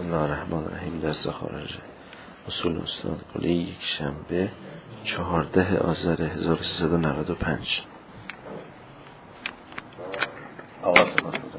بسم الله الرحمن الرحیم. درس خارج اصول استاد قلی یک شنبه 14 آذر 1395. آقا سپاس گذارم.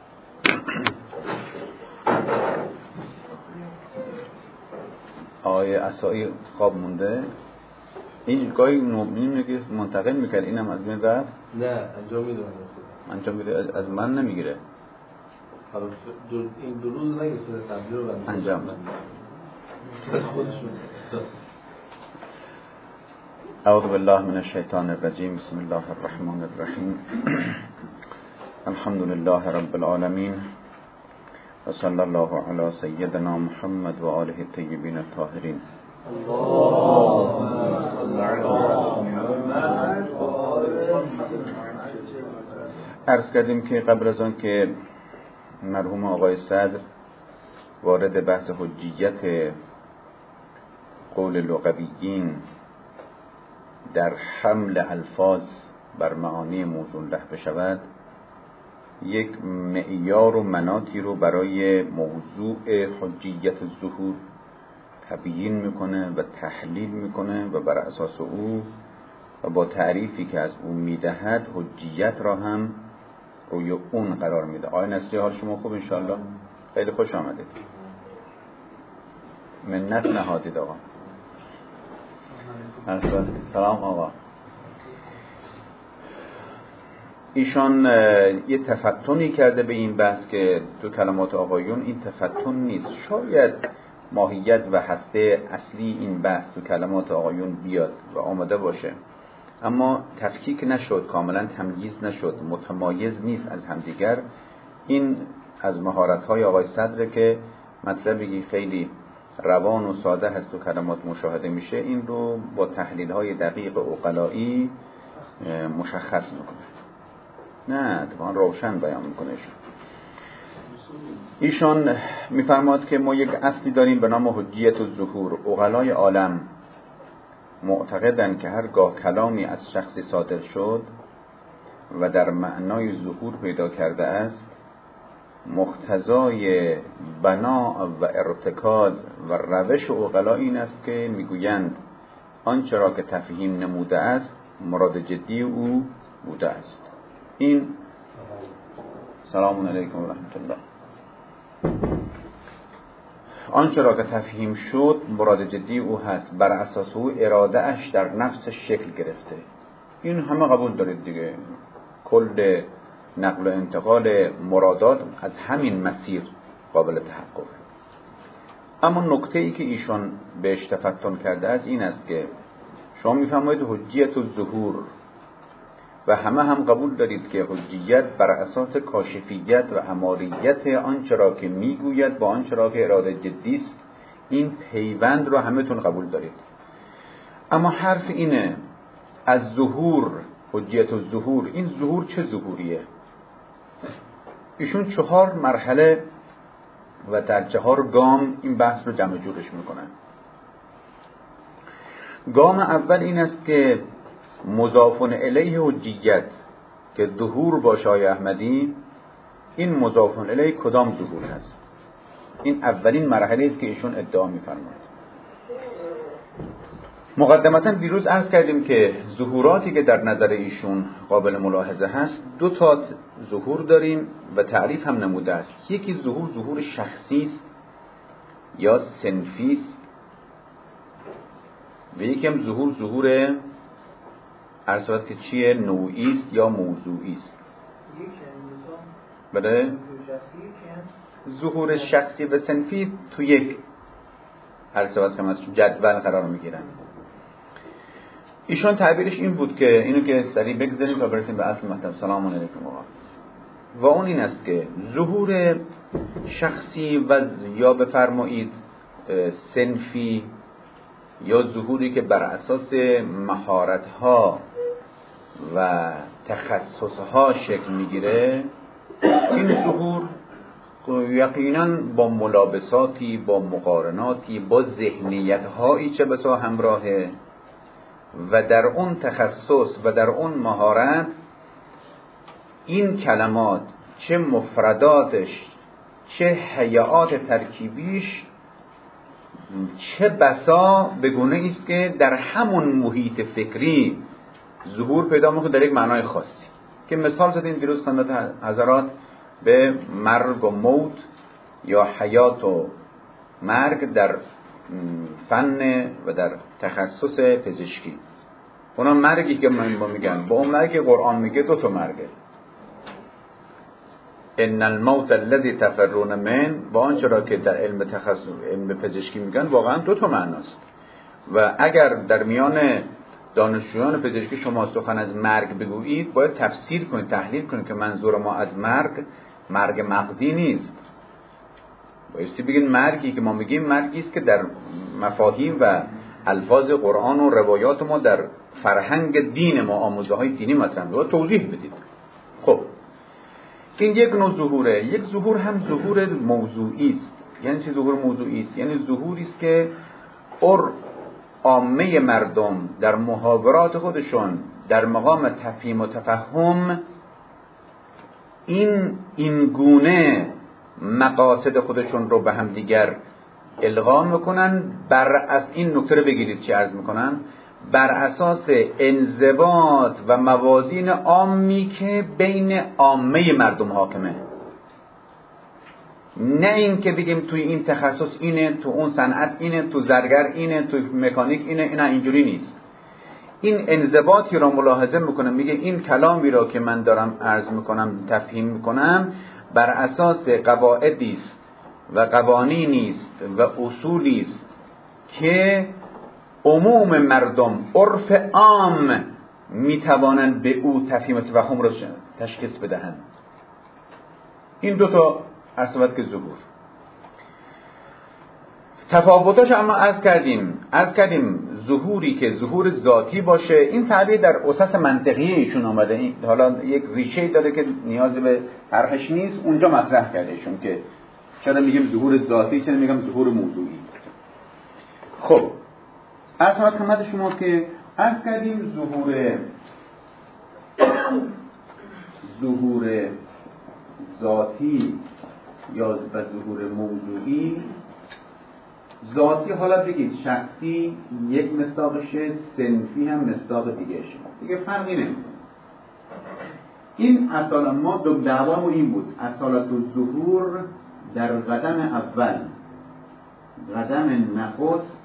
آقای عصایی خواب مونده. این گاهی نمی‌بینیم که منتقل میکرد، اینم از من رفت؟ نه انجام میده از من نمیگیره. حالا این دو روز نگیره قبلی رو انجام از خودشون. اعوذ بالله من الشیطان الرجیم. بسم الله الرحمن الرحیم. الحمد لله رب العالمین و صلی الله علی سیدنا محمد و آله الطیبین الطاهرین. عرض کردیم که قبل از آن که مرحوم آقای صدر وارد بحث حجیت قول لغویین در حمل الفاظ بر معانی موضوع له بشود، یک معیار و مناطی رو برای موضوع حجیت ظهور تبیین میکنه و تحلیل میکنه و بر اساس او و با تعریفی که از او میدهد حجیت را هم روی اون قرار میده. آقای نصری حال شما خوب انشالله؟ خیلی خوش آمدید. منت نهادید آقا. سلام آقا. ایشان یه تفتنی کرده به این بحث که تو کلمات آقایون این تفتن نیست. شاید ماهیت و هسته اصلی این بحث تو کلمات آقایون بیاد و آمده باشه، اما تفکیک نشد، کاملا تمییز نشد، متمایز نیست از همدیگر. این از مهارت‌های آقای صدر که مطلبی خیلی روان و ساده هست تو کلمات مشاهده میشه، این رو با تحلیل‌های دقیق عقلایی مشخص میکنه. نه طبعا روشن بیان میکنه. ایشان میفرماد که ما یک اصلی داریم به نام حجیت الظهور. عقلای عالم معتقدند که هرگاه کلامی از شخصی صادر شد و در معنای ظهور پیدا کرده است، مقتضای بنا و ارتکاز و روش عقلا این است که میگویند آنچه را که تفهیم نموده است مراد جدی او بوده است. این سلام علیکم و رحمت الله. آنچه را که تفهیم شد مراد جدی او هست، بر اساس او اراده اش در نفس شکل گرفته. این همه قبول دارید دیگه. کل نقل و انتقال مرادات از همین مسیر قابل تحقق. اما نکته ای که ایشان بهش تفتن کرده است این است که شما میفرمایید حجیت الظهور و همه هم قبول دارید که حجیت بر اساس کاشفیت و اماریت آنچه را که میگوید با آنچه را که اراده جدی است، این پیوند رو همه‌تون قبول دارید. اما حرف اینه از ظهور، حجیت الظهور، این ظهور چه ظهوریه؟ ایشون 4 مرحله و در 4 گام این بحث رو جمع جورش میکنن. گام اول این است که مضاف الیه حجیت که ظهور باشه آقای احمدی، این مضاف الیه کدام ظهور هست؟ این اولین مرحله است که ایشون ادعا می‌فرمایند. مقدمتاً دیروز عرض کردیم که ظهوراتی که در نظر ایشون قابل ملاحظه هست، 2 تا ظهور داریم و تعریف هم نموده است. یکی ظهور شخصی است یا صنفی است و یکی هم ظهور عرض شود که چیه؟ نوعی است یا موضوعی است. بله؟ ظهور شخصی و صنفی تو یک عرض شود که مثلا جدول قرار میگیرن. ایشان تعبیرش این بود که اینو که سریع بگذاریم تا برسیم به اصل مطلب. سلام علیکم آقا. و اون این است که ظهور شخصی و یا بفرمایید صنفی یا ظهوری که بر اساس مهارت‌ها و تخصص‌ها شکل میگیره، این ظهور یقیناً با ملابساتی، با مقارناتی، با ذهنیت‌هایی چه بسا همراهه و در اون تخصص و در اون مهارت این کلمات چه مفرداتش چه هیئات ترکیبیش چه بسا به گونه است که در همون محیط فکری ظهور پیدا میکنه در یک معنای خاصی، که مثال زدیم دیروز خدمت حضرات به مرگ و موت یا حیات و مرگ در فن و در تخصص پزشکی. اونا مرگی که ما میگن با اون مرگی قرآن میگه دو تا مرگه. ان الموت الذي تفرون من، با آنچه را که در علم تخصص علم پزشکی میگن واقعا دو تا معناست. و اگر در میان دانشجویان پزشکی شما سخن از مرگ بگویید باید تفسیر کنید، تحلیل کنید که منظور ما از مرگ مغزی نیست. بایستی بگین مرگی که ما میگیم مرگی است که در مفاهیم و الفاظ قرآن و روایات ما در فرهنگ دین ما آموزه های دینی مطرح میشه، توضیح بدید. خب این یک نوع ظهوره. یک ظهور هم ظهور موضوعی است. یعنی چه ظهور موضوعی است؟ یعنی ظهوری است که عامه مردم در محاورات خودشون در مقام تفهیم و تفهم این گونه مقاصد خودشون رو به هم دیگر القا میکنن. بر این نکته رو بگیرید چی عرض میکنن، بر اساس انضباط و موازین عامی که بین عامه مردم حاکمه. نه این که بگیم توی این تخصص اینه، تو اون صنعت اینه، تو زرگر اینه، تو مکانیک اینه. نه اینجوری نیست. این انضباطی را ملاحظه میکنم، میگه این کلامی را که من دارم عرض میکنم تفهیم میکنم بر اساس قواعدی است و قوانینی است و اصولی است که عموم مردم عرف عام میتوانند به او تفهیم و تفهم را تشخیص بدهند. این دو تا اصابت که ظهور تفاوتاش اما عرض کردیم ظهوری که ظهور ذاتی باشه. این تعبیر در اساس منطقی ایشون آمده، حالا یک ریشه داره که نیازی به طرحش نیست، اونجا مطرح کرده ایشون که چرا میگیم ظهور ذاتی، چرا میگم ظهور موضوعی. خب اصلا خدمت شما که عرض کردیم ظهور ذاتی یا و ظهور موضوعی. ذاتی حالا بگید شخصی یک مصداقشه، صنفی هم مصداق دیگه فرقی نمیکنه. این اصلا ما دعوامون این بود، اصالت الظهور در قدم اول، قدم نخست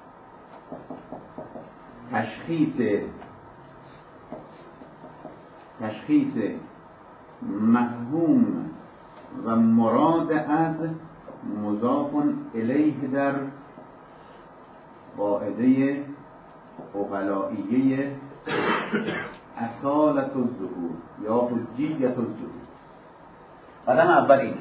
تشخیص مفهوم و مراد از مضاف الیه در قاعده عقلائیه اصالت الظهور یا حجیت الظهور. قدم اول اینه.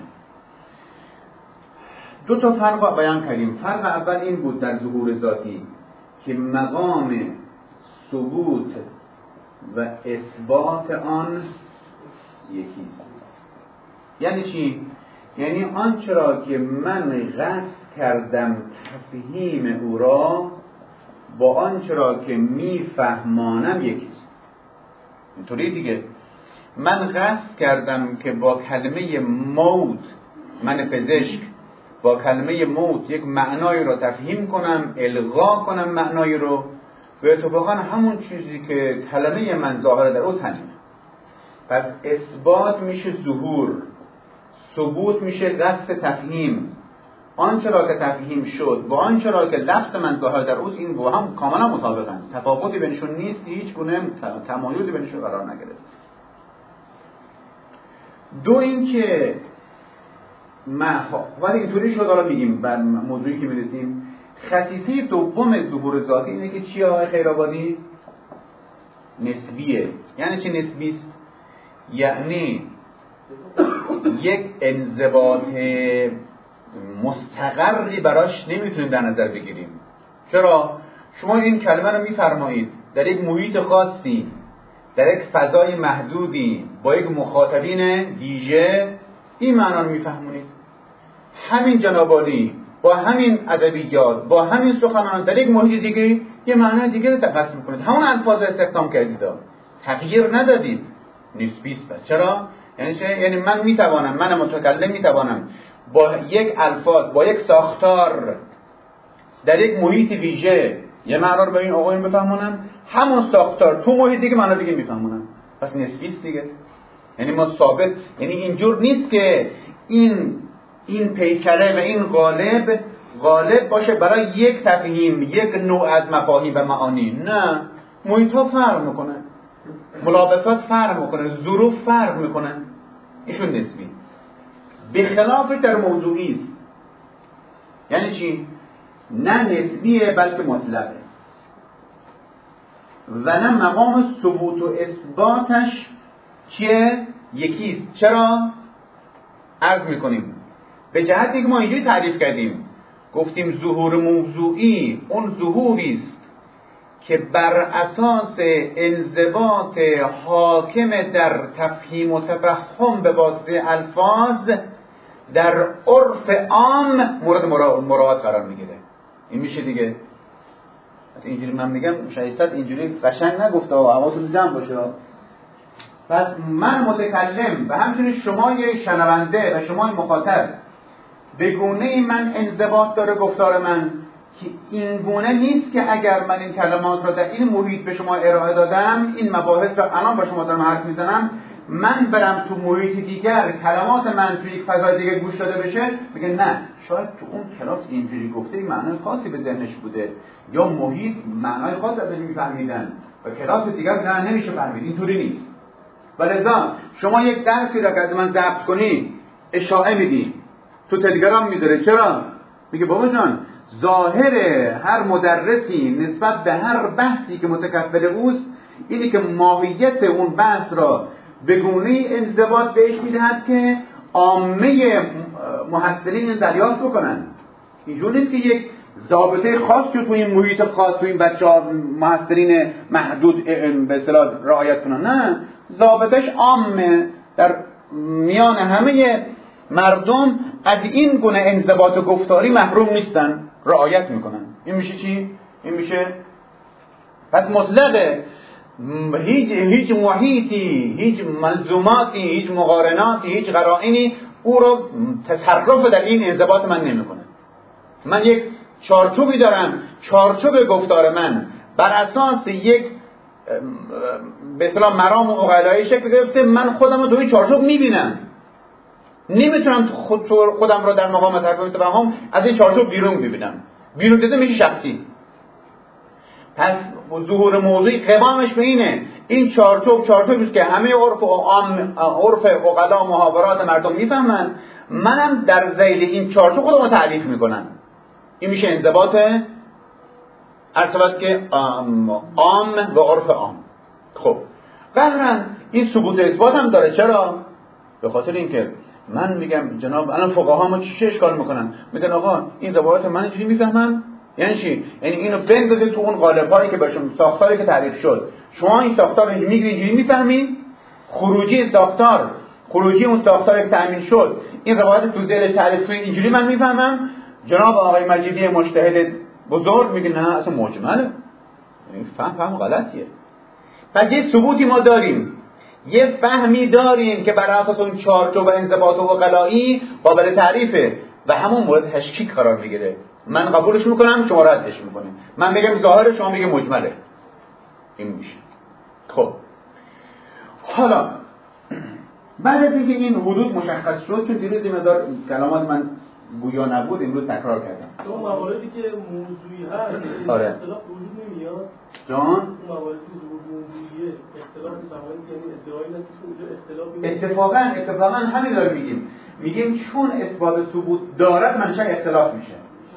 دو تا فرق بیان کردیم. فرق اول این بود در ظهور ذاتی که مقام ثبوت و اثبات آن یکیست. یعنی چی؟ یعنی آنچه را که من قصد کردم تفهیم او را با آنچه را که میفهمانم یکیست. اینطوری دیگه من قصد کردم که با کلمه موت، من پزشک با کلمه موت یک معنای رو تفهیم کنم، الغا کنم معنای رو، و اتفاقا همون چیزی که کلمه من ظاهر در اوست همینه. پس اثبات میشه ظهور، ثبوت میشه قصد تفهیم. آنچه را که تفهیم شد با آنچه را که لفظ من ظاهر در اوست، این با هم کاملا مطابقن، تفاوتی بینشون نیست، هیچ گونه تمایزی بینشون قرار نگرفت. دو این که ولی اینطوری شد. حالا میگیم بعد موضوعی که میرسیم، خصیصه دوم ظهور ذاتی اینه که چیه آقای خیرآبادی؟ نسبیه. یعنی چه نسبیست؟ یعنی یک انضباط مستقری براش نمیتونیم در نظر بگیریم. چرا؟ شما این کلمه رو میفرمایید در یک محیط خاصی، در یک فضای محدودی، با یک مخاطبین ویژه، این معنا رو میفهمونید. همین جنابالی با همین ادبیات با همین سخنان در یک محیط دیگه یه معنی دیگه رو تفسیر میکنید، همون الفاظ استخدام کردید، تغییر ندادید. نسبیست. چرا؟ یعنی چه؟ یعنی من متکلم میتوانم با یک الفاظ، با یک ساختار در یک محیط ویژه یه معنا رو به این آقایون بفهمونم، همون ساختار تو محیط دیگه معنا دیگه میفهمونم. پس نسبی است دیگه. یعنی ما ثابت، یعنی اینجور نیست که این پیکره و این غالب باشه برای یک تفهیم، یک نوع از مفاهیم و معانی. نه، محیط ها فرق میکنه، ملابسات فرق میکنه، ظروف فرق میکنه. ایشون نسبی. به خلاف در موضوعی است. یعنی چی؟ نه نسبیه بلکه مطلقه و نه مقام ثبوت و اثباتش که یکیست. چرا؟ عرض میکنیم به جهتی که ما اینجوری تعریف کردیم، گفتیم ظهور موضوعی اون ظهوری است که بر اساس انضباط حاکم در تفهیم و تفهم به واسطه الفاظ در عرف عام مورد مراعات قرار میگیره. این میشه دیگه. اینجوری من میگم شایسته اینجوری قشنگ نگفته و حواستون جمع باشه. پس من متکلم و همچنین شما یه شنونده و شما مخاطب به گونه‌ای من انضباط داره گفتار من که این گونه نیست که اگر من این کلمات را در این محیط به شما ارائه دادم، این مباحث را الان با شما دارم حرف میزنم، من برم تو محیط دیگر کلمات من تو یک فضای دیگه گوش داده بشه، میگه نه شاید تو اون کلاس اینجوری گفته معنای خاصی به ذهنش بوده یا محیط معنای خاصی ازش میفهمیدن و کلاس دیگر نه نمیشه فهمید. اینطوری نیست. ولذا شما یک درسی را که از من ضبط کنی اشاعه میدی تو تلگرام میذاره. چرا؟ میگه بابا جان ظاهر هر مدرسی نسبت به هر بحثی که متکفل اوست اینی که ماهیت اون بحث را به گونه‌ای انضباط بهش میدهد که عامه محصلین دریافت بکنن. اینجور نیست که یک ضابطه خاص رو تو این محیط خاص تو این بچه‌ها محصلین محدود به اصطلاح رعایت کنن. نه، ضابطش عامه در میان همه مردم از این گونه انضباط گفتاری محروم نیستن، رعایت میکنن. این میشه چی؟ این میشه پس مطلقه. هیچ محیطی، هیچ ملزوماتی، هیچ مقارناتی، هیچ قرائنی او رو تصرف در این انضباط من نمیکنه. من یک چارچوبی دارم، چارچوب گفتار من بر اساس یک به اصطلاح مرام و عقلایی شکل گرفته، من خودم رو توی چارچوب میبینم، نمیتونم خودم رو در مقام تفهم تفهم از این چارچوب بیرون ببینم. بیرون دیده میشه شخصی. پس ظهور موضوعی قوامش به اینه، این چارچوبی که همه عرف عقلا و محاورات مردم میفهمن، منم در ذیل این چارچوب خودم رو تعریف میکنم. این میشه انضباط ارتباط که عام و عرف عام. خب قهرن این ثبوت اثبات هم داره. چرا؟ به خاطر اینکه من میگم جناب الان فقها ما چه اشکال میکنن؟ میگن آقا این روایت من اینجوری میفهمم. یعنی چی؟ یعنی اینو بندازید تو اون قالب‌هایی که بهشون ساختاری که تعریف شد. شما این ساختار اینجوری میگید اینجوری میفهمید، خروجی ساختار، خروجی اون ساختاری که تامین شد، این روایت تو ذیلش تعریف کنید اینجوری من میفهمم. جناب آقای مجیدی مجتهد بزرگ میگه نه اصلا مجمله، این فهم غلطیه. پس یه ثبوتی ما داریم، یه فهمی داریم که بر اساس اون چارچوب انضباط و عقلایی قابل تعریفه و همون مورد تشکیک قرار میگیره. من قبولش میکنم، شما ردش میکنید. من میگم ظاهره، شما میگه مجمله. این میشه. خب حالا بعد از اینکه این حدود مشخص شد، چون دیروز این مقدار کلمات من گویا نبود، امروز تکرار کردم. اون مواردی که موضوعی هست آره. اختلاف وجود نمیاد. جان اون مواردی که موضوعیه اختلاف سوایی یعنی ادعایی نیست که اونجا اختلافی اتفاقا همین داریم میگیم چون اثبات ثبوت دارد منشأ اختلاف میشه.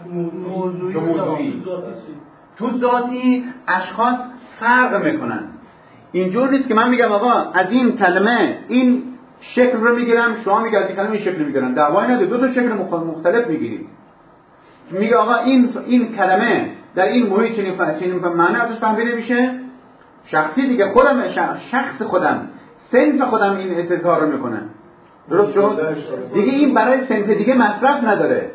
موضوعی تو ذاتی اشخاص فرق میکنن. اینجور نیست که من میگم آقا از این کلمه این شکل رو میگیرم، شما میگید از این کلمه این شکل میگیرن، دعوایی نداره، دو تا شکل مختلف میگیریم. میگه آقا این کلمه در این محیط چنین معنی ازش فهمیده میشه. شخصی دیگه خودم، شخص خودم، سنف خودم این استظهار رو میکنه. درست شد؟ دیگه این برای سنف دیگه مصرف نداره.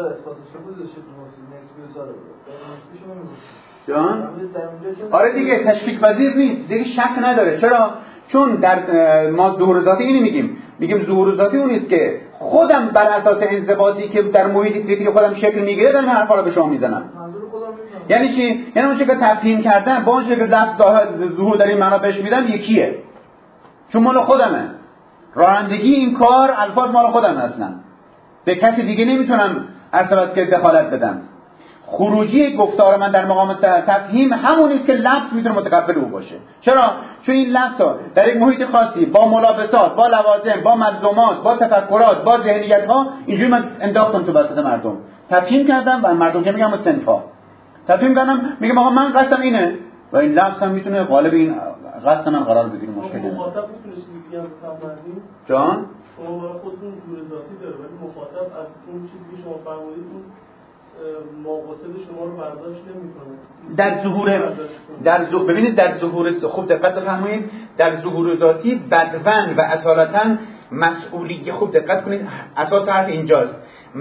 جان؟ آره دیگه تشکیک پذیر نیست، دیگه شک نداره. چرا؟ چون در ما ظهور ذاتی اینو میگیم ظهور ذاتی اون نیست که خودم بر اساس انضباطی که در محیط فکری خودم شکل میگیره دارم این حرفا رو به شما میزنم. یعنی چی؟ یعنی اون چیزی که تفهیم کردم با اون چیزی که لفظ ظهور در این معنا بهش میدم یکیه، چون مال خودمه. رانندگی این کار الفاظ مال خودم هستن، به کسی دیگه نمیتونم اصلا که دخالت بدم. خروجی گفتار من در مقام تفهیم همونی است که لفظ میتونه متقبل او باشه. چرا؟ چون این لفظ ها در یک محیط خاصی با ملابسات، با لوازم، با ملزومات، با تفکرات، با ذهنیت ها اینجوری من انداختم تو وسط مردم، تفهیم کردم و مردم که میگم صنفا تفهیم کردم، میگم آقا من قصدم اینه و این لفظ هم میتونه غالب این قصد من قرار بگیره. مشکلی نداره. مخاطب میتونه چیزی دیگه هم بفهمید جان شما برای خودتون ظهور ذاتی داره، ولی مخاطب از اون چیزی که شما فرمودید اون مقاصد شما رو برداشت نمی‌کنه. در ظهور ببینید در ظهور خوب دقت بفرمایید، در ظهور ذاتی بدون و اصالتا مسئولیت، خوب دقت کنید اساس حرف اینجاست،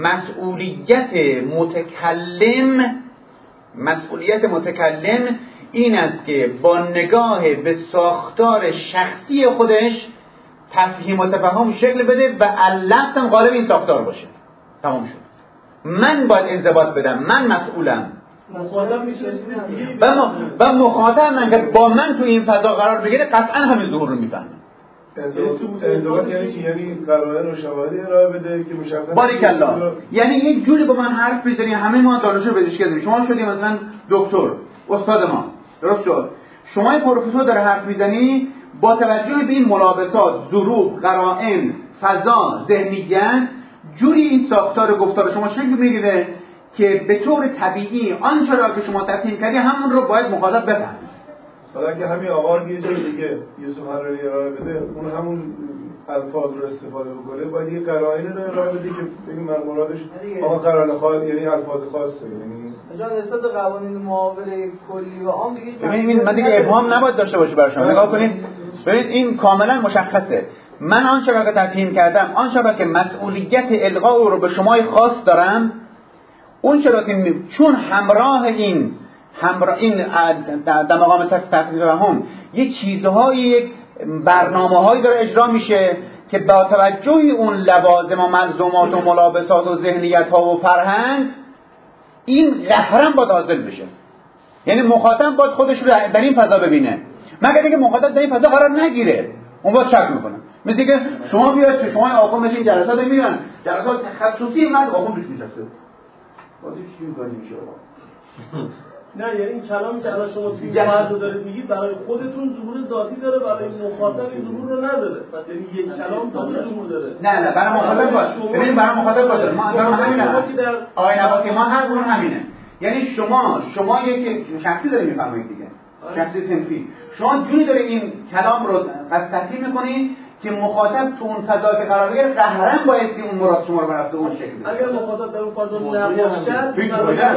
مسئولیت متکلم این است که با نگاه به ساختار شخصی خودش تفهیم و تفهم شکل بده و اللفظ هم غالب این ساختار باشه. تمام شد. من باید انضباط بدم، من مسئولم. مخاطب میشه و مخاطب من که با من تو این فضا قرار بگیره قطعا همین ظهور رو میفهمه. انضباط یعنی چی؟ یعنی قرائن و شواهدی ارائه بده که مشخص باریکالله. یعنی یک جوری با من حرف بزنی، همه ما دانشجو پزشکی هستیم، شما شدی مثلا دکتر، استاد ما، درست شد؟ شما پروفسور داره حرف میزنی با توجه به این ملابسات، ظروف، قرائن، فضا، ذهنیت، جوری این ساختار گفتار شما شکل میگیره که به طور طبیعی آنچه را که شما تفهیم کردی همون رو باید مخاطب بفهمه. حالا اگه همین آقا یه جای دیگه یه سخنرانی ارائه بده، اون همون الفاظ رو استفاده بکنه، باید یه قرائن رو ارائه بده که ببین من مرادش آقا قرائن خاص یعنی الفاظ خاصه، یعنی جان نسبت قوانین معامله کلی و عام دیگه. ببینید من دیگه ابهام نباید داشته باشه برای شما. نگاه کنید ببینید این کاملا مشخصه. من آنچه را که تفهیم کردم، آنچه را که مسئولیت القاء رو به شما خاص دارم، اون چرا که چون همراه این در مقام تفهیم یه چیزهایی، یک برنامه‌هایی داره اجرا میشه که با توجه اون لوازم و ملزومات و ملابسات و ذهنیت‌ها و فرهنگ این قهرن باید حاصل بشه. یعنی مخاطب باید خودش رو در این فضا ببینه، مگر اینکه مخاطب در این فضا قرار نگیره اون باید شک میکنه. مثل که شما بیاید که شما آقا مثل این جلسات میرن، جلسات تخصصی من آقا توش نشسته بازی چی می‌کنی میشه آقا. نه یعنی این کلامی که الان شما توی فرض رو دارید میگید برای خودتون ظهور ذاتی داره، برای مخاطب این ظهور رو نداره. پس یعنی یک کلام ظهور داره. نه برای مخاطب باشه. ببین برای مخاطب باشه. ما همینه. آقای نباتی ما هر گونه همینه. یعنی شما یک شخصی دارید میفرمایید دیگه. شخصی صنفی. شما جوری دارید این کلام رو تفسیر می‌کنید که مخاطب تو اون فضا که قرار بگیره قهرن باید که اون مراد شما رو بر اساس اون شکل بده. اگر مخاطب در اون فضا نباشد میشه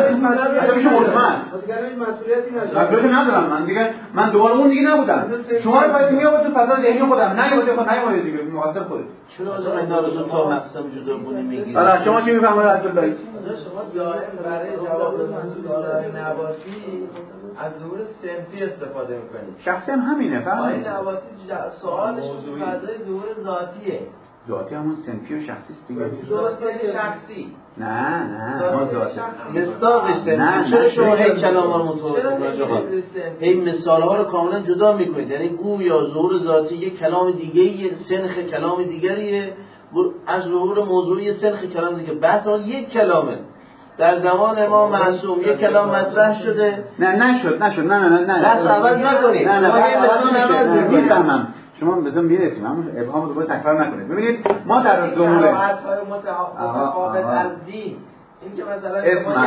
مطمئن مسئولیتی ندارم من دیگه، من دوباره اون دیگه نبودم. شما رو باید میاد تو فضا ذهنی خودم نه دیگه محاسب خودت. چرا از اینا رو تا مقسم جداگونه میگیرید؟ آره شما چی میفهمید از الله؟ شما برای جواب سوالای نباتی از ظهور صنفی استفاده میکنید. شخصی هم همینه فهمید؟ آقای نباتی سوالش فضای ظهور ذاتیه. ذاتی همون صنفی و شخصی است دیگه. ذاتی شخصی. نه ما ذاتی. مصداقش صنفی. چرا شما هی کلام‌ها رو متوازن هی مثال‌ها رو کاملا جدا میکنید؟ یعنی گویا ظهور ذاتی یک کلام دیگه‌ایه، سنخ کلام دیگریه، از ظهور موضوعی سنخ کلام دیگه. بحث اون یک کلامه. در زمان امام معصوم یک کلام مطرح شده. نشد نه بس عوض نکنید. نه میفهمم شما بزن میرسیم همون ابهام رو تکرار نکنید. ببینید ما در ظهور متفاوت از دین این که مثلا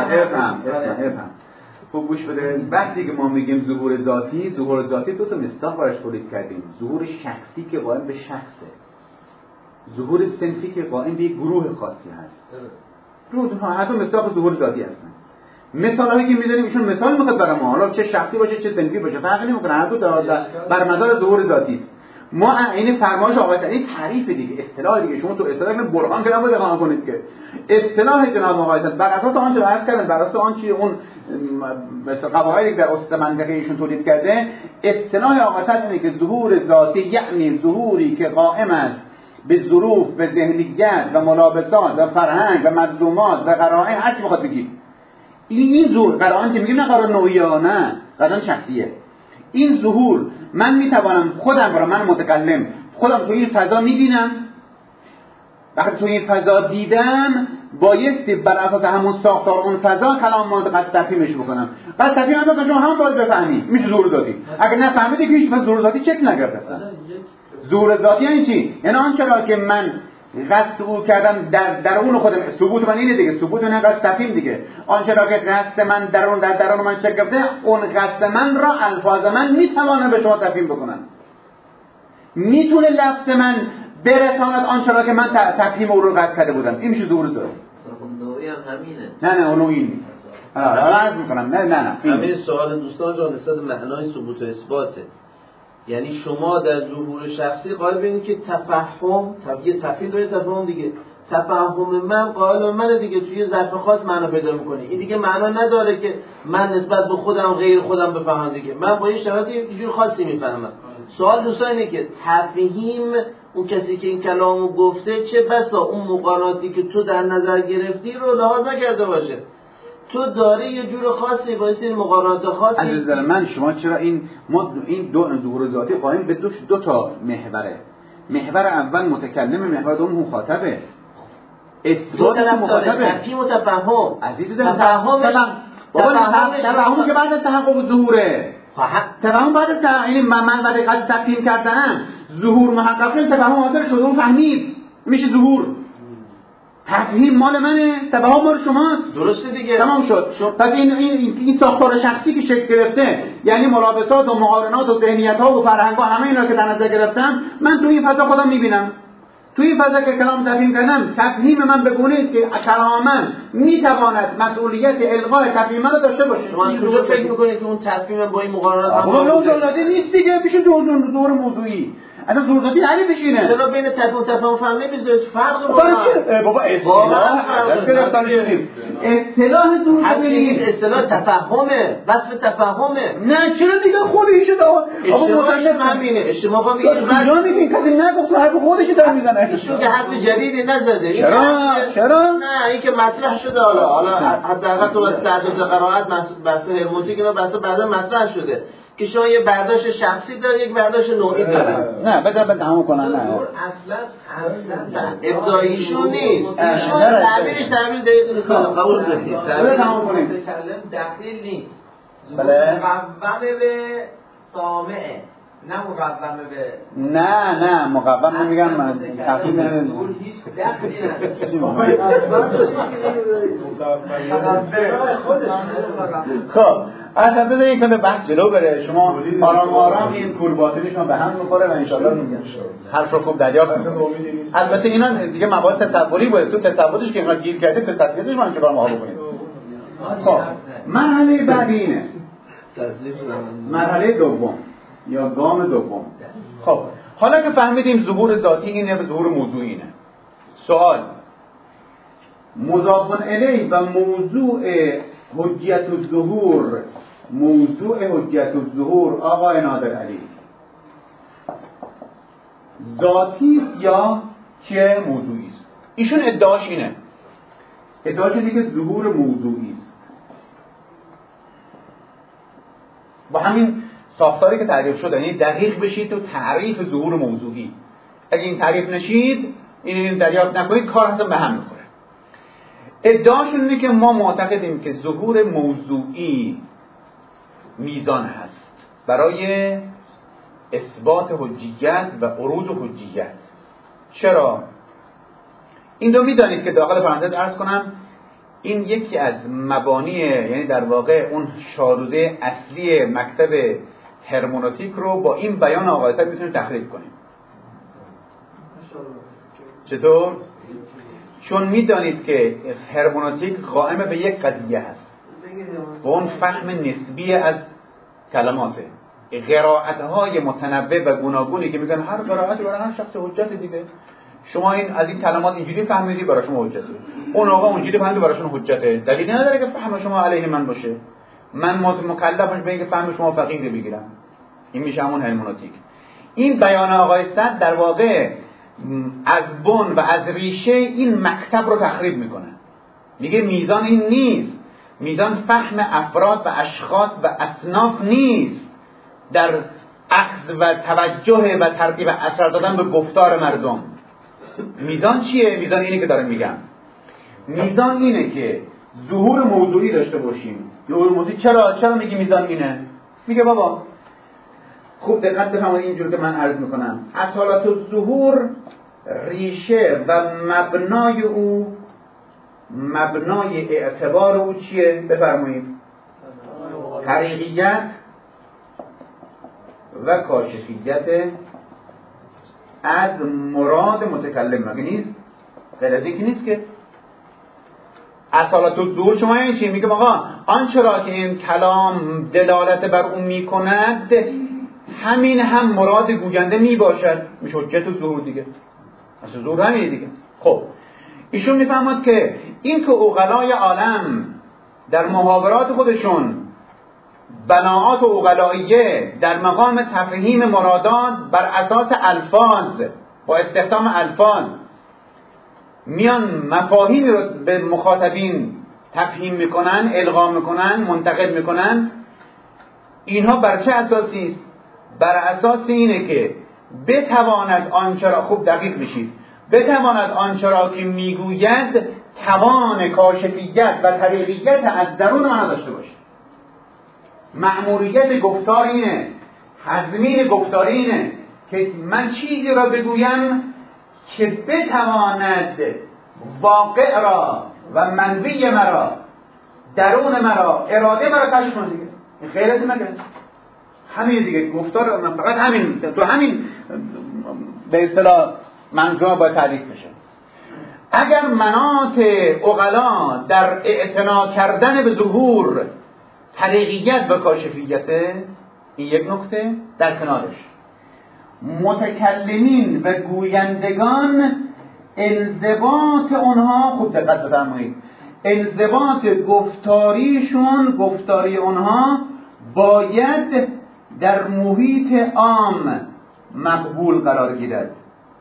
افهم خوب گوش بده. وقتی که ما میگیم ظهور ذاتی دو تا مصداق براش تولید کردیم. ظهور شخصی که قائم به شخصه، ظهور صنفی که قائم به یک گروه خاصی هست. هر دو مصداق ظهور ذاتی هستن. مثالایی که میذاریم ایشون مثال میخواد برای ما، حالا چه شخصی باشه چه صنفی باشه فرقی نمیکنه، هر دو بر مدار ظهور ذاتی است. ما این فرمایش آقای این تعریف دیگه، اصطلاح دیگه. شما تو اصطلاح برهان که نباید اقامت کنید که اصطلاح جناب آقای بر اساس آنچه عرض کردن، بر اساس آنچه اون مثلا قواعدی در اساس منطقه ایشون تولید کرده، اصطلاح آقای اینه که ظهور ذاتی یعنی ظهوری که قائم است به ظروف، به ذهنیت و ملابسات و فرهنگ و مظلومات و قرائن، هر چی بخواد بگید. این ظهور قرائن که میگیم نه قرائن نوعی ها، نه قرائن شخصیه. این ظهور من میتوانم خودم را، من متکلم خودم تو این فضا میبینم، وقتی تو این فضا دیدم بایستی بر اساس همون ساختار اون فضا کلام منطقه تفهیمش بکنم. بعد تفهیم هم بکنم شما هم باید بفهمید. میشه ظهور ذاتی. اگه نفهمیدی که هیچ پس ظهور ذاتی چک نگرفت اصلا. ظهور ذاتی یعنی چی؟ یعنی آنچه را که من قصد او کردم در اون خودم، ثبوت من اینه دیگه، ثبوت من قصد تفهیم دیگه. آنچه را که قصد من در درون من چک کرده، اون قصد من را الفاظ من میتونه به شما تفهیم بکنن. میتونه لفظ من برساند آنچه را که من تفهیم او رو قصد کرده بودم. این میشه ظهور ذاتی. نوعی هم همینه. نه اونو این نیست. عرض میکنم نه همین سوال دوستان جان نسبت معنای ثبوت و اثباته. یعنی شما در ظهور شخصی قائل ببینید که تفهم یه تفهیم داره، تفهم دیگه، تفهم من قائل من دیگه توی ظرف خاص معنا پیدا میکنه. این دیگه معنا نداره که من نسبت به خودم غیر خودم بفهمم دیگه، من با یه شرایطی یه جور خاصی میفهمم. سوال دوستان اینه که تفهیم اون کسی که این کلامو گفته چه بسا اون مقارناتی که تو در نظر گرفتی رو لحاظ نکرده باشه، تو داره یه جور خاصی باعث این مقارنات خاصی. از نظر من شما چرا این دو ظهور ذاتی قائم به دو تا محوره. محور اول متکلم، محور دوم مخاطبه. اثبات مخاطبه. تفهیم و تفهم. عزیز دلم تفهم که بعد از تحقق ظهوره. تفهم بعد از این من بعد از تفهیم کردنم ظهور محقق شد، تفهم حاضر شد، اون فهمید، میشه ظهور. تفهیم مال منه، تفهم مال شماست. درسته دیگه، تمام شد. پس این ساختار شخصی که شکل گرفته، یعنی ملابسات و مقارنات و ذهنیت‌ها و فرهنگ‌ها، همه اینا که در نظر گرفتم، من تو این فضا خودم می‌بینم. تو این فضا که کلام تفهیم کردم، تفهیم من به گونه‌ای است که کلام من می‌تواند مسئولیت القاء تفهیم رو داشته باشه. شما از کجا فکر می‌کنید که اون تفهیم با این مقارنات هم ظهور نیست دیگه، میشه ظهور موضوعی. اصلا ظهور ذاتی حلی بشینه. چرا بین تفهیم و تفهم فهمی بذارید فرق رو بابا اصطلاح گرفتن شدیم. اصطلاح ظهور ذاتی نیست، اصطلاح تفهمه، وصف تفهمه. نه چرا دیگه خودش شده. آقا مصنف همینه. اشتباه میگه کجا میگین کسی نگفت، حرف خودش داره میزنه. ایشون که حرف جدیدی نزده. چرا؟ نه این که مطرح شده. حالا حداقل تو از تعداد قرائت بحث هرمونتیک اینا بحث بعدا مطرح شده که شما یه برداشت شخصی داره، یک برداشت نوعی داره. نه بذار تموم کنن. نه اصلا ابداعیشون نیست. ایشون تعبیرش تعبیر دقیق نیست. قبول دارید. تعبیر تموم کنید. متکلم دخیل نیست. بله. مقوم به سامعه، نه مقوم به نه مقوم نمیگم، من تفصیل نمیدونم. هیچ دخلی نداره. خب اصلا بذارید که به بحث جلو بره. شما آرام این کور باطنی شما به هم میخوره و انشالله حرف رو خوب دریافت کنید. البته اینا دیگه مباحث تصوری بود. تو تصورش که اینقدر گیر کرده، تو تصویرش من چیکار ما بکنید. خب مرحله بعدی اینه، مرحله دوم یا گام دوم. خب حالا که فهمیدیم ظهور ذاتی اینه و ظهور موضوعی اینه، سوال مضاف الیه و موضوع حجیت الظهور، موضوع حجیت الظهور آقای نادر علی ذاتی یا که موضوعی است؟ ایشون ادعاش اینه، ادعاش اینه که ظهور موضوعی است. با همین ساختاری که تعریف شده، یعنی دقیق بشید تو تعریف ظهور موضوعی. اگه این تعریف نشید، این دریافت نکنید، کار اصلا به هم میخوره. ادعاشون اینه که ما معتقدیم که ظهور موضوعی میزان هست برای اثبات حجیت و عروج حجیت. چرا؟ این رو میدانید که داخل پرانتز عرض کنم این یکی از مبانی، یعنی در واقع اون شاروده اصلی مکتب هرمونوتیک رو با این بیان آقای صاحب میتونیم تخریب کنیم. چطور؟ چون میدانید که هرمونوتیک قائم به یک قضیه هست، و اون فهم نسبی از کلماته، قرائت‌های متنوع و گوناگونی که میگن هر قرائتی برای هر شخص حجت دیگه. شما این از این کلمات اینجوری فهمیدی برای شما حجته، اون آقا اونجوری فهمیدی برای شما حجته. دلیلی نداره که فهم شما علیه من باشه. من مکلفم به اینکه فهم شما فقیه بگیرم. این میشه همون هرمونوتیک. این بیان آقای صد در واقع از بن و از ریشه این مکتب رو تخریب میکنه. میگه میزان این نیست، میزان فهم افراد و اشخاص و اصناف نیست در اخذ و توجه و ترتیب اثر دادن به گفتار مردم. میزان چیه؟ میزان اینه که دارم میگم، میزان اینه که ظهور موضوعی داشته باشیم. ظهور موضوعی چرا میگی میزان اینه؟ میگه بابا خوب دقت بفرمایید اینجور که من عرض میکنم، اصالت الظهور ریشه و مبنای او، مبنای اعتبار او چیه؟ بفرمایید. حقیقیت و کاشفیت از مراد متکلم مگه نیست؟ غیر از اینکه نیست که. اصالت الظهور شما یعنی چی؟ میگم آقا آنچه را که این کلام دلالت بر اون میکند همین هم مراد گوینده میباشد، میشه حجت الظهور دیگه. اصلا ظهور همینه دیگه. خب ایشون میفهمد که این که عقلای عالم در محاورات خودشون بناعات عقلاییه در مقام تفهیم مرادات بر اساس الفاظ با استخدام الفاظ میان مفاهیمی رو به مخاطبین تفهیم میکنن، القا میکنن، منتقل میکنن. اینها بر چه اساسی است؟ بر اساس اینه که بتواند آنچه را، خوب دقیق بشید، بتواند آنچه را که میگوید توان کاشفیت و طریقیت از درون من داشته باشه. مأموریت گفتار اینه، تضمین گفتار اینه که من چیزی را بگویم که بتواند واقع را و منوی مرا، درون مرا، اراده مرا کشف کنه دیگه. این خیرت مگه؟ همین دیگه گفتار من فقط همین تو همین به اصطلاح منظور باید تعریف بشه. اگر مناط عقلا در اعتنا کردن به ظهور طریقیت و کاشفیت، این یک نکته، در کنارش متکلمین و گویندگان انضباط اونها، خوب دقت بفرمایید، انضباط گفتاری اونها باید در محیط عام مقبول قرار گیرد.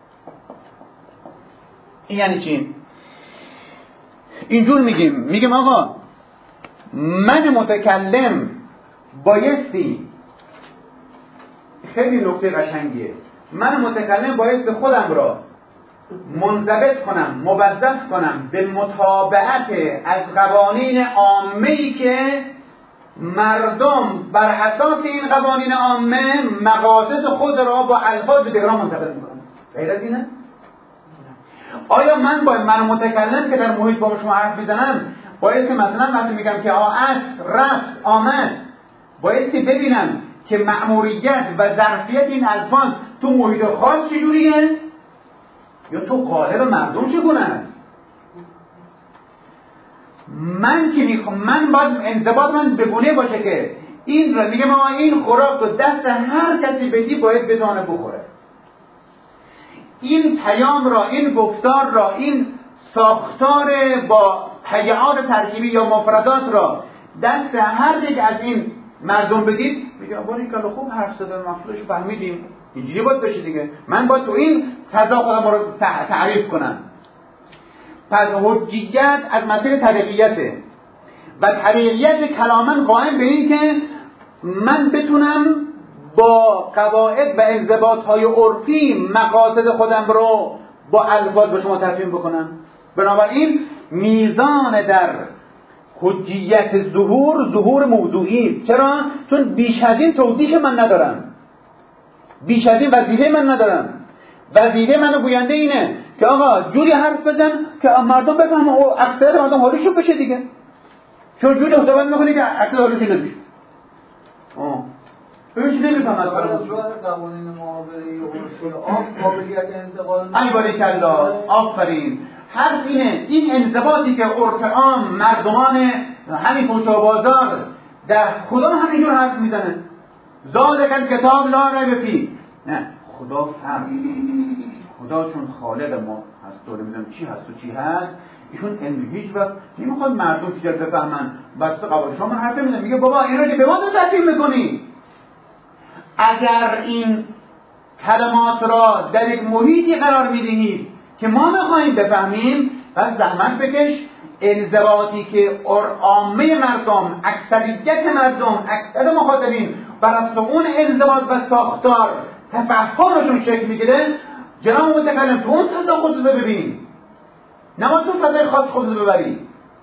این یعنی چی؟ اینجور میگیم آقا من متکلم بایستی، خیلی نکته قشنگیه، من متکلم بایستی خودم را منضبط کنم، موظف کنم به متابعت از قوانین عامه‌ای که مردم بر اساس این قوانین عامه مقاصد خود را با الفاظ به دیگران منتقل میکنن. غیر از اینه؟ آیا من متکلم که در محیط با شما حرف بزنم باید مثلا وقتی میگم که عصر رفت آمد بایستی ببینم که مأموریت و ظرفیت این الفاظ تو محیط خاص چجوریه یا تو قالب مردم چگونه است؟ من باید انضباط من بگونه باشه که این را میگم آقا این خوراک رو دست هر کسی بدی باید بتونه بخوره. این پیام را، این گفتار را، این ساختار با هیئات ترکیبی یا مفردات را دست هر یک از این مردم بدید، میگه آقا این کلو خوب حرف زدن، مفهومش فهمیدیم، اینجوری باید بشه دیگه. من باید تو این فضا خودم رو تعریف کنم. پس حجیت از مسئله طریقیته و طریقیت کلامن قائم به این که من بتونم با قواعد و انضباط‌های عرفی مقاصد خودم رو با الفاظ به شما تفهیم بکنم. بنابراین میزان در حجیت ظهور موضوعی. چرا؟ چون بیش از این توضیح من ندارم، بیش از این وظیفه من ندارم. وظیفه من گوینده اینه که آقا جوری حرف بزن که مردم بفهمن و اکثر مردم حالیشون بشه دیگه. چون جوری صحبت میکنی که اکثر حالیشون نمیشه. هیچ نمیفهم از قوانین معاوره اصول قابلیت انتقال باریکالله، آفرین. حرف اینه، این انضباطی که عرف عام مردمان همین کوچه و بازار در خدا همینجور حرف میزنه، ذالک کتاب لا ریب فیه. نه، خدا فهم، خدا چون خالق ما هست و نمیدونم چی هست و چی هست، ایشون علم هیچ وقت نمیخواد مردم چیزا بفهمن. بس قواعد شما من حرف میزنم، میگه بابا اینا که به ما تفهیم میکنی. اگر این کلمات را در یک محیطی قرار میدهید که ما میخواهیم بفهمیم، پس زحمت بکش انضباطی که عامه مردم، اکثریت مردم، اکثر مخاطبین بر اساس اون انضباط و ساختار تفهمشون شکل میگیره، جناب متکلم تو اون فضا خودت ببین، نباید تو فضای خاص خودت ببری.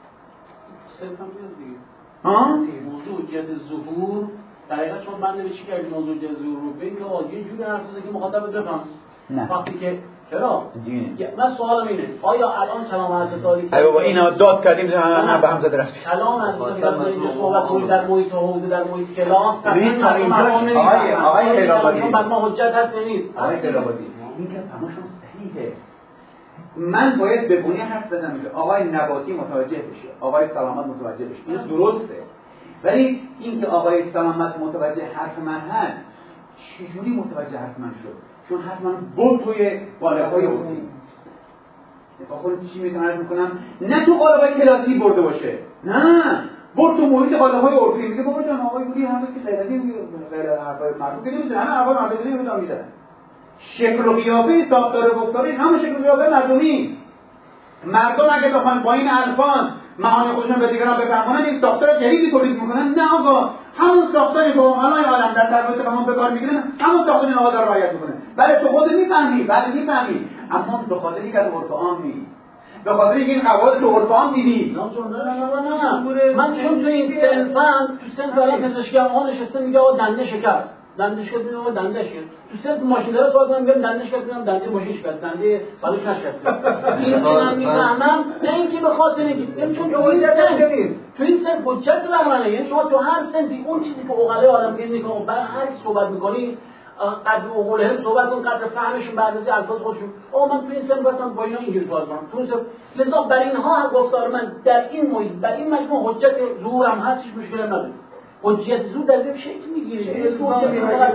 موضوع جد ظهور در حقیقت شما بنده به چی کردید؟ موضوع جد ظهور رو ببین که یه جوری حرف بزنید که مخاطب بفهم. نه وقتی که چرا؟ من سوالم اینه آیا الان کلام حضرت عالی ای بابا اینا داد کردیم همه به هم زده رفتیم. کلام حضرت عالی اینجا صحبت کنید در محیط حوزه، در محیط کلاس، ببین تا اینجا آقای خیرآبادی بعد ما حجت هست یا نیست؟ آقای خیرآبادی این که فهمشون صحیحه. من باید به بنیه حرف بزنم که آقای نباتی متوجه بشه، آقای سلامت متوجه بشه، این درسته. ولی این که آقای سلامت متوجه حرف من هست، چجوری متوجه حرف من شد؟ چون حرف من بود توی قالب‌های عرفی. آخه چی میکنم؟ نه تو قالب‌های کلاسی برده باشه، نه برد تو محیط قالب‌های عرفی. میگه بابا جان آقای بودی همه که غیرتی غیر حرفای مردم که نمیشه، همه حرفای مردمی رو میزنن. شکل و قیافه ساختار گفتاری همون شکل و قیافه مردمی. مردم اگه بخوان با این الفاظ معانی خودشون به دیگران بفهمونن این ساختار جدیدی تولید میکنن. نه آقا همون ساختاری که اونهای عالم در تربیت به هم به کار میگیرن همون ساختاری آقا داره رعایت میکنه. بله تو خودت میفهمی، بله میفهمی، اما به خاطر اینکه از عرف عام نیست، به خاطر اینکه این قواعد تو عرف عام نیست. من چون تو این سنف الان پزشکی هم نشسته میگه آقا دنده شکست، دنده شکست میگم آقا دنده شکست. تو سنف ماشین داره سوال کنم میگم دنده شکست، میگم دنده ماشین شکست، دنده فلوش نشکست. این که من میفهمم نه اینکه به خاطر اینکه چون تو این سنف حجت برمانه، یعنی شما تو هر سنفی اون چیزی که عقلای عالمگیر میگن بر هر صحبت میکنی قدر عقولهم صحبت کن، قدر فهمشون بعضی الفاظ خودشون. من تو این سن واسم با اینا اینجوری صحبت کنم تو این سن. لذا بر اینها گفتار من در این محیط بر این مجموع حجت ظهور هم هست، هیچ مشکلی نداره. حجت ظهور در یک شکل میگیره، اسم حجت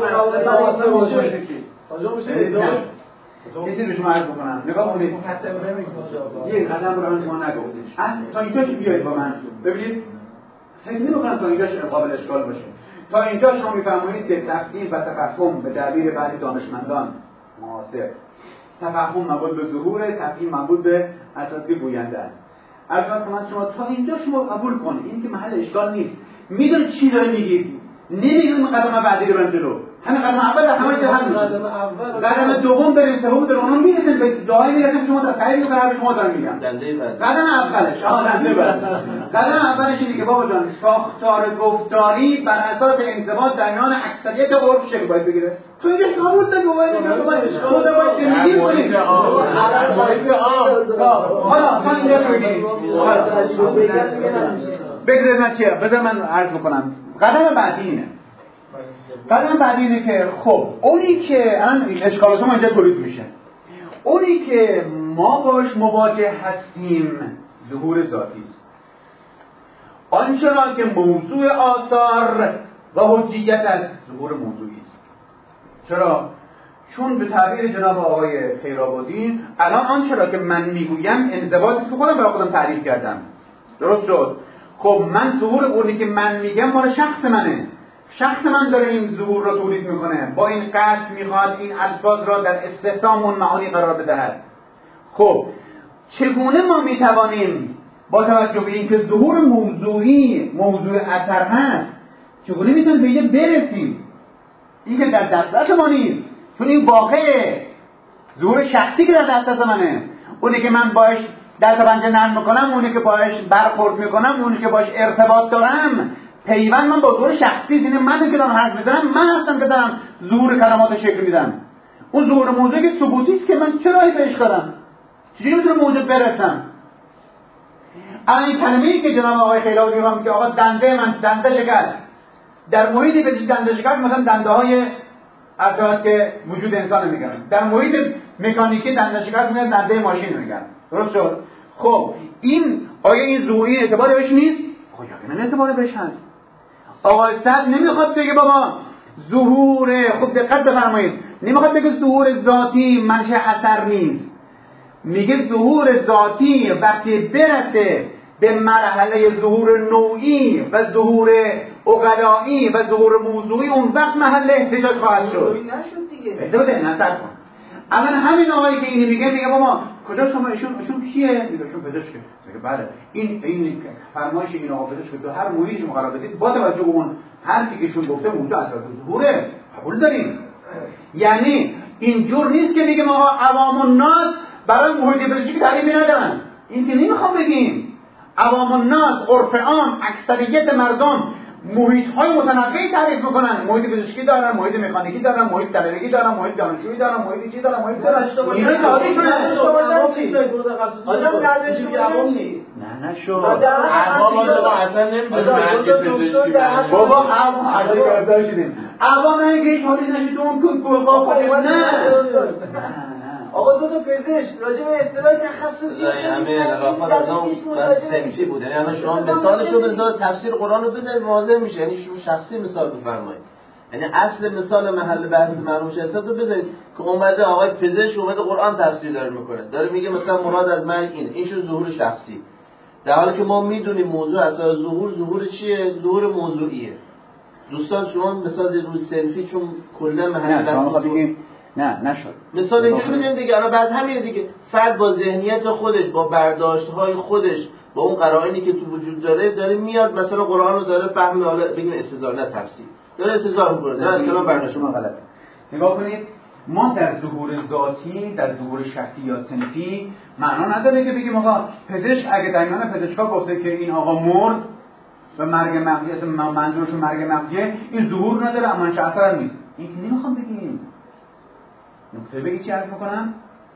یه چیزی به شما عرض بکنم، نگاه کنید یه قدم رو من شما نگفتید تا اینجا چی بیایید با من ببینید، فکر نمی‌کنم تا اینجا قابل اشکال باشه. تا اینجا شما میفهمید که تفسیر و تفهم به تعبیر بعضی دانشمندان معاصر تفهم مربوط به ظهور، تفهیم مربوط به اساسی گوینده است. البته من شما تا اینجا شما قبول کنید این که محل اشکال نیست، میدونید چی داره میگید، نمیگید قدم بعدی رو بریم جلو، همین قدم اول همه چیز حل میشه. قدم دوم بریم، سوم بریم، اونم میرسید به جایی میرسید شما در خیلی به شما دارم میگم. قدم اولش دنده بعد. قدم اولش اینه که بابا جان ساختار گفتاری بر اساس انضباط در میان اکثریت عرف شکل باید بگیره. تو اینجا قبول نگوید خدا باید زندگی کنید. حالا تا اینجا بگیرید. بگذارید من چیه؟ بذار من عرض بکنم. قدم بعدی اینه. قدم بعدی اینه که خب اونی که الان اشکالات ما اینجا تولید میشه، اونی که ما باش مواجه هستیم ظهور ذاتی است. آنچه را که موضوع آثار و حجیت از ظهور موضوعی است. چرا؟ چون به تعبیر جناب آقای خیرآبادی الان آنچه را که من میگویم انضباطی که خودم برای خودم تعریف کردم. درست شد؟ خب من ظهور اونی که من میگم مال شخص منه، شخص من داره این ظهور را تولید میکنه، با این قصد میخواد این الفاظ را در استخدام اون معانی قرار بدهد. خب چگونه ما میتوانیم با توجه به اینکه ظهور موضوعی موضوع اثر هست چگونه میتونیم به اینجا برسیم؟ این که در دسترس ما نیست، چون این واقعه ظهور شخصی که در دسترس منه، اونی که من باش در پنجه نرم میکنم، اونی که باش برخورد میکنم، اونی که باش ارتباط دارم، پیوند من با ظهور شخصی اینه، من که دارم حرف میزنم، من هستم که دارم ظهور کلمات شکل میدم. اون ظهور موضوعی که ثبوتی است که من چه راهی بهش دارم، چجوری میتونم موجود برسم. الان این کلمه‌ای که جناب آقای خیرآبادی میگن که آقا دنده من دنده شکست، در محیط به دنده شکست مثلا دنده های افراد که وجود انسان میگن، در محیط مکانیکی دنده شکست میگن دنده ماشین میگن. درست شد؟ خب این آیا این ظهوری اعتباری بهش نیست؟ خب یقینا اعتباری بهش هست. آقای صد نمیخواد بگه بابا ظهور، خوب دقت بفرمایید، نمیخواد بگه ظهور ذاتی منشأ اثر نیست، میگه ظهور ذاتی وقتی برسه به مرحله ظهور نوعی و ظهور عقلایی و ظهور موضوعی، اون وقت محل احتجاج خواهد شد. نشد دیگه. بده نظر کن. الان همین آقایی که اینی میگه بابا کجا شما ایشون کیه؟ میگه ایشون پزشکه. میگه بله این فرمایش این آقا پزشک تو هر محیطی قرار بدید با توجه به اون حرفی که ایشون گفته موضوع اساس ظهوره، قبول داریم. یعنی اینجور نیست که میگه آقا عوام الناس برای محیط پزشکی تعریفی ندارن. این که نمیخوام بگیم. عوام الناس عرف عام اکثریت مردم محیط‌های متنوعی تعریف می‌کنن. محیط پزشکی دارن، محیط مکانیکی دارن، محیط طلبگی دارن، محیط دانشجویی دارن، محیط چی دارن، محیط دارن. اینا تعریف کنن. نه شو. عوام اصلا نمی‌دونن پزشکی. بابا عوام حاضر شدیم. عوام نه که هیچ حالی نشید اون گلگاه نه. آقا دو تا پزشک راجع به اصطلاح تخصصی همه رفاقت آدم بس سمسی بود. یعنی الان شما مثالشو بذار تفسیر قرآن رو بذارید واضح میشه. یعنی شما شخصی مثال بفرمایید. یعنی اصل مثال محل بحث مرموش هست رو بذارید که اومده آقای پزشک اومده قرآن تفسیر داره میکنه. داره میگه مثلا مراد از من این شو ظهور شخصی. در حالی که ما میدونیم موضوع اساس ظهور چیه؟ ظهور موضوعیه. دوستان شما مثال روز سنفی چون کلا محل بحث نه نشد. مثال اینجوری بزنید دیگه. الان بعد همین دیگه فرد با ذهنیت خودش، با برداشت‌های خودش، با اون قرائنی که تو وجود داره میاد مثلا قرآن رو داره فهم، حالا بگیم استدلال نه تفسیر، داره استدلال می‌کنه. نه اصلا برداشت شما غلطه. نگاه کنید، ما در ظهور ذاتی، در ظهور شخصی یا صنفی معنا نداره که بگیم آقا پزشک اگه در میان پزشکا گفته که این آقا مرد و مرگ مغزی، اصلا منظورش مرگ مغزیه، این ظهور نداره اما اثر نیست. این که نمیخوام بگیم. نکته بگی چی عرض میکنم؟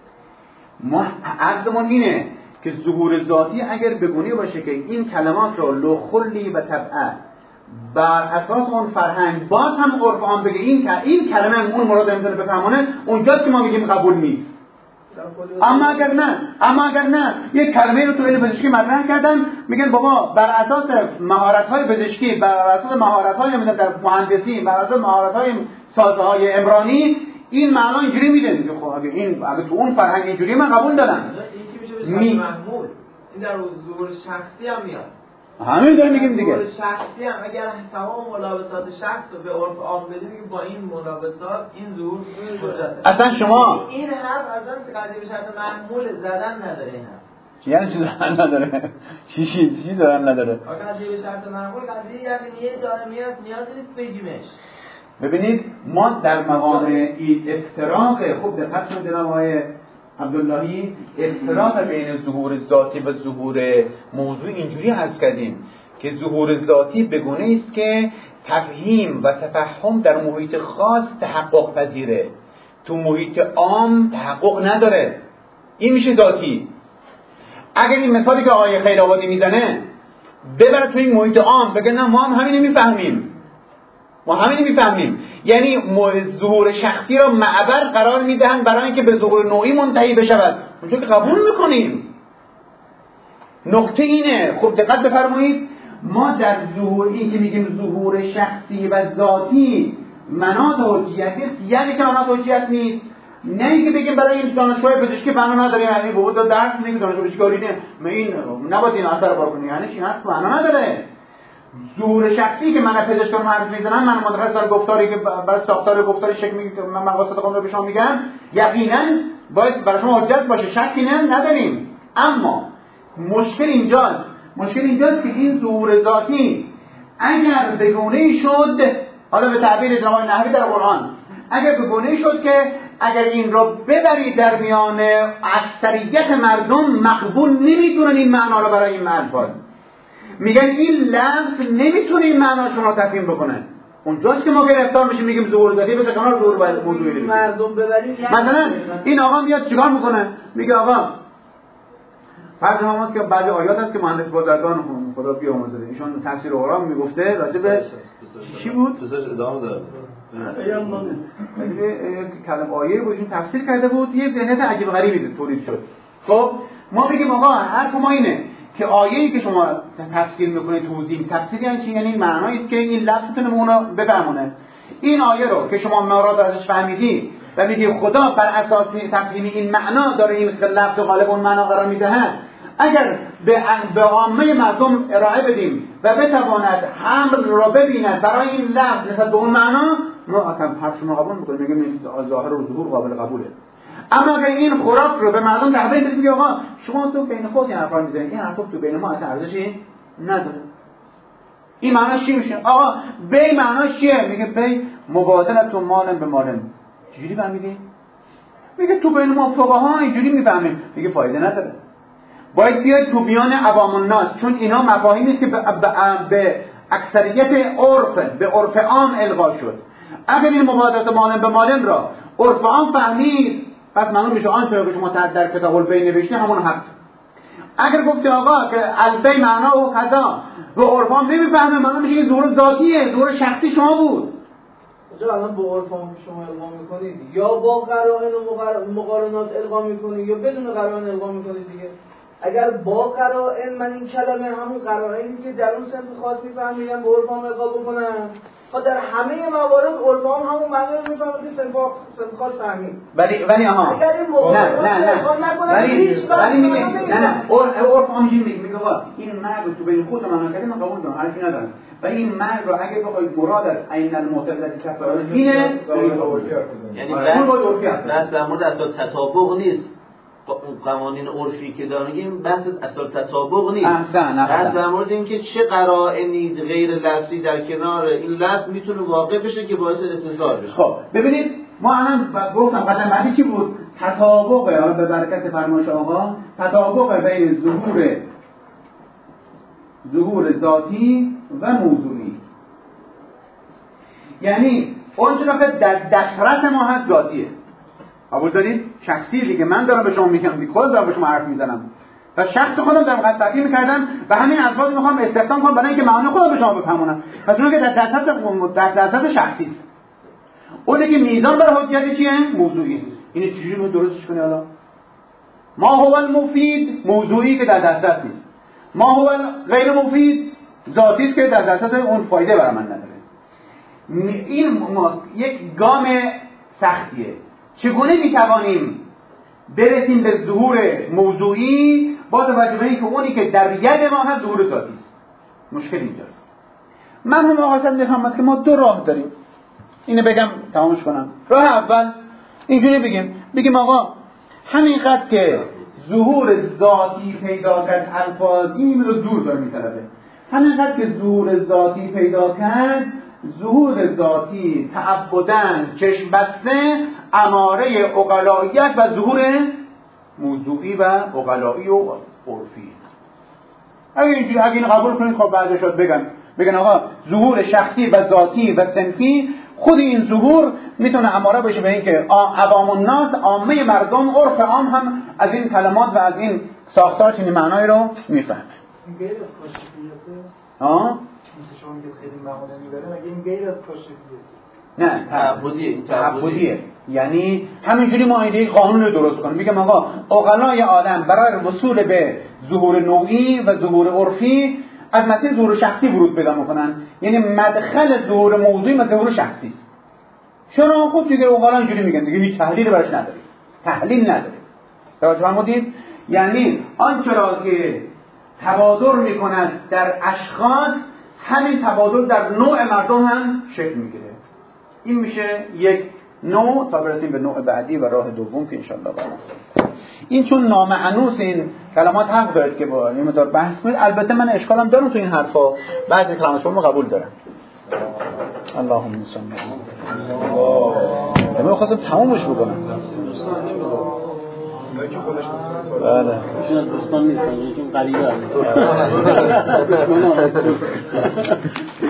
ما عقدمون اینه که ظهور ذاتی اگر بگونی باشه که این کلمات رو لخلی و طبعه بر اساس اون فرهنگ باز هم عرف عام بگه این کلمه اون مراد میتونه بفهمونه، اونجاست که ما میگیم قبول نیست. اما اگر نه یک کلمه رو تو علم پزشکی مطرح کردن میگن بابا بر اساس مهارت‌های پزشکی، بر اساس مهارت‌های در مهندسی، بر اساس مهارت‌های سازه‌های عمرانی این معنا اینجوری میده. خب اگه تو اون فرهنگ اینجوری من قبول دارم. این چی میشه به شکل محمول؟ این در ظهور شخصی هم میاد. همین داریم میگیم دیگه. ظهور شخصی هم اگر تمام ملابسات شخص رو به عرف عام بدیم میگیم با این ملابسات این ظهور حجت. اصلا شما این حرف اصلا قضیه به شرط محمول زدن نداره. این حرف یعنی چی دارن نداره؟ چی دارن نداره؟ قضیه به شرط محمول قضیه یقینیه داره میاد نیازی نیست بگیمش. ببینید ما در مقام افتراق خوب دقت کنید جناب آقای عبداللهی، افتراق بین ظهور ذاتی و ظهور موضوع اینجوری عرض کردیم که ظهور ذاتی بگونه است که تفهیم و تفهم در محیط خاص تحقق پذیره، تو محیط عام تحقق نداره. این میشه ذاتی. اگر این مثالی که آقای خیرآبادی میزنه ببره تو این محیط عام بگه نه ما هم همین میفهمیم، یعنی ظهور شخصی را معبر قرار میدهند برای اینکه به ظهور نوعی منتهی بشود، اونجا که قبول میکنیم. نکته اینه، خب دقت بفرمایید، ما در ظهور این که میگیم ظهور شخصی و ذاتی مناط حجیت نیست، یعنی که مناط حجیت نیست، نه اینکه بگیم برای این دانشگاه پزشکی معنا نداره، یعنی بود درس میگه دانشگاه پزشکی نه این نباید این اثر کار کنه، یعنی چی هست معنا نداره. ظهور شخصی که من پزشک رو معرفی می‌زنم، من متخصص در گفتاری که برای ساختار گفتاری شکل میگم، من مقاصد خودم رو به شما میگم، یقینا باید برای شما حجت باشه، شکی نداریم. اما مشکل اینجاست که این ظهور ذاتی اگر به گونه‌ای شد، حالا به تعبیر جناب نحوی در قرآن، اگر به گونه‌ای شد که اگر این را ببرید در میان اکثریت مردم مقبول نمی‌دونن این معنا رو برای این الفاظ، میگن این لفظ نمیتونه این معناشون رو تفهیم بکنه، اونجاست که ما گرفتار میشیم میگیم ظهور ذاتی بذار کنار ظهور موضوعی مردم ببرید. مثلا این آقا میاد چیکار میکنه؟ میگه آقا فرض ما که بعضی آیات هست که مهندس بازرگان خدا بیامرزه ایشون تفسیر قرآن میگفته راجع به چی بود؟ بذار ادامه داد. کلمه آیه رو ایشون تفسیر کرده بود، یه ذهنیت عجیب غریبی تولید شد. خب ما میگیم آقا حرف ما اینه که آیه‌ای که شما تفسیر میکنید توضیح تفسیر یعنی چی؟ یعنی معنایی است که این لفظ میتونه اونو بفهمونه. این آیه رو که شما مراد ازش فهمیدی و میگی خدا بر اساس تفهیم این معنا داره این لفظ غالب اون معنا قرار میدهد، اگر به عامه مردم ارائه بدیم و بتواند حمل را ببیند برای این لفظ نسبت به اون معنا، ما حرف شما قبول میکنیم، میگیم این ظاهر و ظهور قابل قبوله. اما اگر این خرافه رو به مردم تحویل بدیم که آقا شما تو بین خودت این حرفا میزنید، این حرفا تو بین ما اصلا ارزشی نداره، این معناش چی میشه؟ آقا بی معناش چیه؟ میگه بی مبادلت مال به مال. چجوری فهمیدی؟ میگه تو بین ما فقها اینجوری میفهمیم. میگه فایده نداره، باید بیاید تو بیان عوام الناس، چون اینا مفاهیمی است که به اکثریت عرف، به عرف عام القا شد. اگر این مبادلت مال به مال را عرف عام فهمید، پس معلوم میشه آنچه که شما در کتاب البیع نوشته همون حق. اگر گفتی آقا که البیع معنا و کذا به عرف عام نمیفهمه، معلوم میشه که ظهور ذاتیه، ظهور شخصی شما بود. اونجا الان به عرف عام شما القا میکنید، یا با قرائن و مقارنات القا میکنید یا بدون قرائن القا میکنید دیگه. اگر با قرائن من این کلمه همون قرائنی که در اون صنف خاص میفهمیدم به عرف عام القا بکنم، در همه موارد عرف عام همون معنی رو میفهمه که صنف خاص فهمید. ولی آها اگر این ولی میگه نه عرف عام میگه آقا این مرد تو بین خودت معنا کردی من قبول دارم، حرفی ندارم. و این مرد رو اگه بخواید مراد از عین المعتزله کفاره اینه، یعنی بحث در مورد اصل تطابق نیست. اون قوانین عرفی که دارن میگیم بحث اصل تطابق نیست. بحث در مورد اینکه چه قرائنی غیر لفظی در کنار این لفظ میتونه واقع بشه که باعث استثار بشه. خب ببینید ما الان گفتم قدم بعدی چی بود؟ تطابق، حالا به برکت فرمایش آقا، تطابق بین ظهور ذاتی و موضوعی. یعنی اون چیزی که در دسترس ما هست ذاتیه. قبول دارید؟ شخصی دیگه من دارم به شما میگم، خودم دارم به شما حرف میزنم و شخص خودم دارم قطعی میکردم و همین الفاظ میخوام استخدام کنم برای اینکه معانی خودم به شما بفهمونم. پس اون که در دسترس شخصی است. اون که میزان برای حجیت چیه؟ موضوعی. اینو چجوری ما درستش کنیم حالا؟ ما هو المفید موضوعی که در دسترس نیست. ما هو غیر مفید ذاتی است که در دسترس اون فایده برای من نداره. این یک گام سختیه. چگونه میتوانیم برسیم به ظهور موضوعی با توجه به اینکه اونی که در ید ما هست ظهور ذاتی است؟ مشکل اینجاست. من هم آقا میفهمم که ما دو راه داریم. اینو بگم تمامش کنم. راه اول اینجوری بگیم آقا همینقدر که ظهور ذاتی پیدا کرد الفاظی این رو دور داره میطلبه. همینقدر که ظهور ذاتی پیدا کرد، ظهور ذاتی تعبداً چشم بسته اماره عقلاییت و ظهور موضوعی و عقلایی و عرفی. اگه این قبول کنید خب بعدش بگن آقا ظهور شخصی و ذاتی و صنفی، خود این ظهور میتونه اماره بشه به اینکه عوام الناس، عامه مردم، عرف عام هم از این کلمات و از این ساختار چنین معنایی رو میفهمه. غیر از کاشفیته؟ شما که خیلی مقاله میبره مگه این غیر از کاشفیته؟ نه تعبدیه. یعنی همینجوری ما ایده قانون رو درست کنیم. میگم آقا عقلای عالم برای وصول به ظهور نوعی و ظهور عرفی از مسیر ظهور شخصی ورود پیدا میکنن. یعنی مدخل ظهور موضوعی و ظهور شخصی است. شما خود دیگه عقلا اینجوری میگن دیگه هیچ تحلیلی براش نداره. تحلیل نداره. توجه فرمودید؟ یعنی آنچه را که تبادر میکند در اشخاص، همین تبادل در نوع مردم هم شکل میگیره. این میشه یک نوع تا برسیم به نوع بعدی و راه دوم که انشاءالله برام. این چون نامعنوس این کلمات حق دارید که با این مقدار بحث کنید. البته من اشکالم دارم تو این حرفا، بعضی کلمات شما قبول دارم. اللهم صل علی محمد. من خواستم تمومش بکنم. بله. ایشون از دوستان نیستن، ایشون غریبه هستن.